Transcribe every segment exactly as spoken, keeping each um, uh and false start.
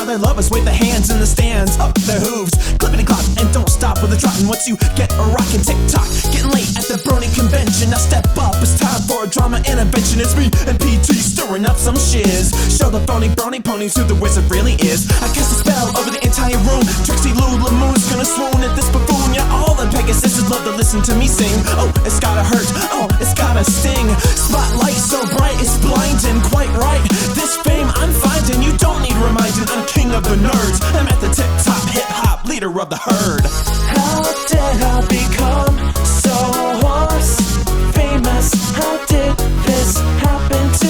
they love us, wave the hands in the stands, up their hooves, clippity clop, and don't stop with the trotting. Once you get a rockin' tick-tock, getting late at the Brony convention. Now step up, it's time for a drama intervention. It's me and P T stirring up some shiz. Show the phony brony ponies who the wizard really is. I cast a spell over the entire room. Trixie Lou Lamoon's gonna swoon at this buffoon. Yeah, all the Pegasuses love to listen to me sing. Oh, it's gotta hurt, oh, it's gotta sting. Spotlight so bright, it's blinding, quite right. This fame I'm finding, you don't need reminding. I'm king of the nerds, I'm at the tip-top, hip-hop, leader of the herd. How did I become so hoarse, famous? How did this happen to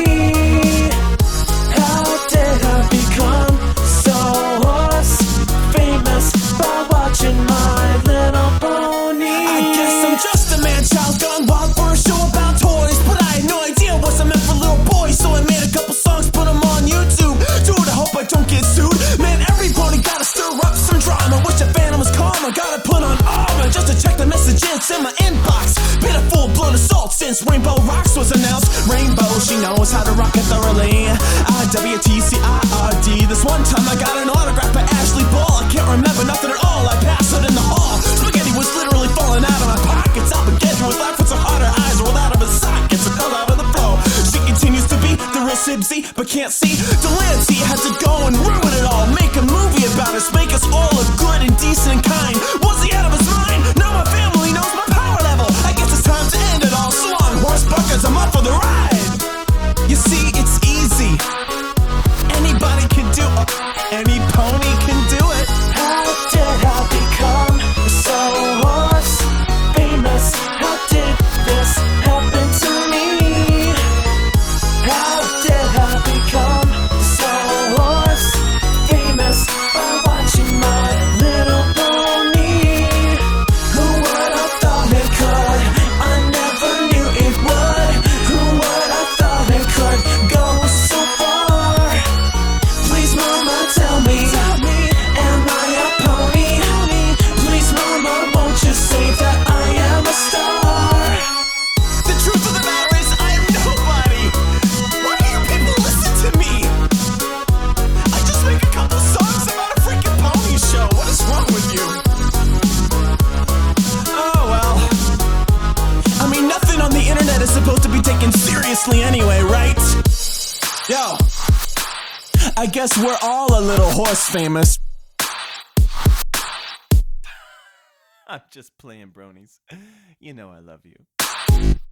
me? How did I become so hoarse, famous? By watching My Little Pony. I guess I'm just a man-child gone wild for a show about toys, but I had no idea what's I meant for little boys. So I made a couple songs, put them on YouTube. Dude, I hope I don't get sued. Man, everybody gotta stir up some drama. Wish a phantom was calm, I gotta put on armor just to check the messages in my inbox. Been a full-blown assault since Rainbow Rocks was announced. Rainbow, she knows how to rock it thoroughly. I W T C I R D. This one time I got an autograph by Ashley Ball. I can't remember nothing at all, I passed out in the hall. Spaghetti was literally falling out of my pockets. I'll begin with life with some harder eyes rolled out of his sockets and fell out of the floor. She continues to be the real Sibsy, but can't see. Delancey had to go and ruin it all. Make a movie about us, make us all look good and decent and kind. Was he out of his mind? Now my family knows my power level. I guess it's time to end it all. So long, horse buckers, I'm up for the ride. You see, it's easy. Anybody can do it. Any pony can do it. How did I become so hoarse, famous? How did this happen to me? How did I become so hoarse, famous? By watching My Little Pony. Who would have thought it could? I never knew it would. Who would have thought it could go so far? Please, mama, tell me, am I a pony? Please, mama, won't you say that I am a star? The truth of the matter is, I am nobody. Why do you people listen to me? I just make a couple songs about a freaking pony show. What is wrong with you? Oh, well. I mean, nothing on the internet is supposed to be taken seriously anyway, right? Yo, I guess we're all a little horse famous. I'm just playing, bronies. You know I love you.